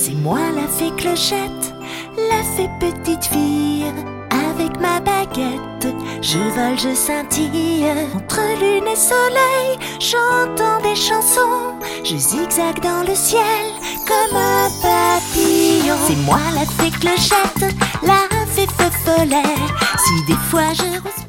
C'est moi la fée Clochette, la fée petite fille. Avec ma baguette, je vole, je scintille. Entre lune et soleil, j'entends des chansons. Je zigzague dans le ciel comme un papillon. C'est moi la fée Clochette, la fée feu follet. Si des fois je rouspète